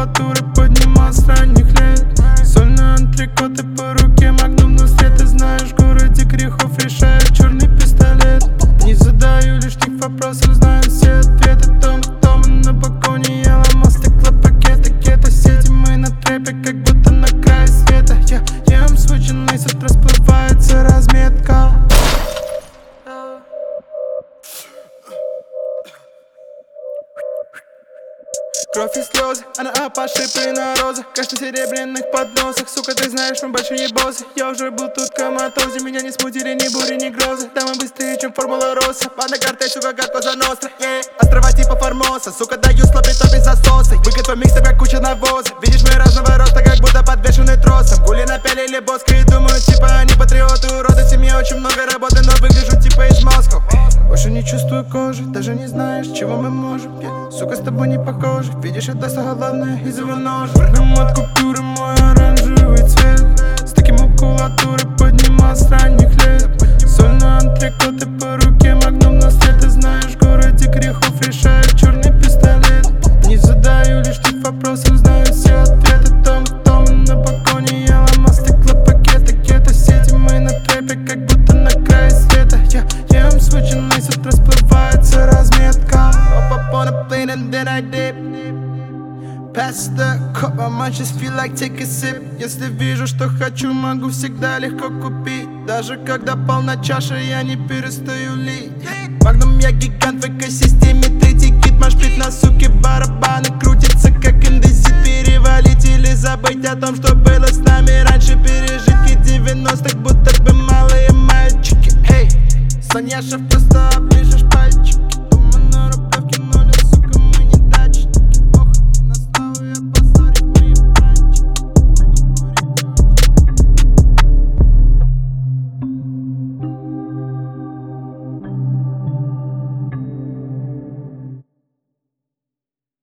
макулатуры поднимал с ранних лет. Сольные антрикоты по руке, магнум на свет. Ты знаешь, в городе грехов решает черный пистолет. Не задаю лишних вопросов, знаю все ответы. Том на балконе, я ломал стеклопакеты. Гетто-сети, мы на трэпе, как будто на крае света. Я ем свой джинейсет, расплывается разметка. Кровь и слезы, она опошиплена на розах. Каждый серебряных подносах. Сука, ты знаешь, мы большие боссы. Я уже был тут в коматозе. Меня не смутили ни бури, ни грозы. Да мы быстрее, чем формула Росса. Банда картель, сука, как Коза Ностра. Острова типа Формоса. Сука, даю слабый без засоса. Выкатывай микс, как куча навоза. Видишь, мы разного роста, как будто подвешены тросом. Гули напялили боска и думают, типа они патриоты, уроды. В семье очень много работы, но выгляжу типа из Москвы. Больше не чувствую кожи, даже не знаешь, чего мы можем. Сука, с тобой не похожи. Видишь, это самое главное из его ножа. Прыгнем от купюры, мой оранжевый цвет. С таким макулатуры поднимал с ранних лет. Сольные антрикоты по руке, магнум на свет. Ты знаешь, в городе грехов решает черный пистолет. Не задаю лишних вопросов, знаю все ответы. Том на балконе, я ломал стеклопакеты. Гетто-сети, мы на трэпе, как будто на крае света. Я ем свой джинейсет, расплывается разметка. Up on a plane and then I dip. Pass the cup, I might just feel like take a sip. Если вижу, что хочу, могу всегда легко купить. Даже когда полна чаша, я не перестаю лить. Магнум, я гигант в экосистеме. Третий кит, машпит на суке. Барабаны крутятся, как индезит. Перевалить или забыть о том, что было с нами раньше. Пережитки 90-х, будто бы малые мальчики. Эй, Саняшев просто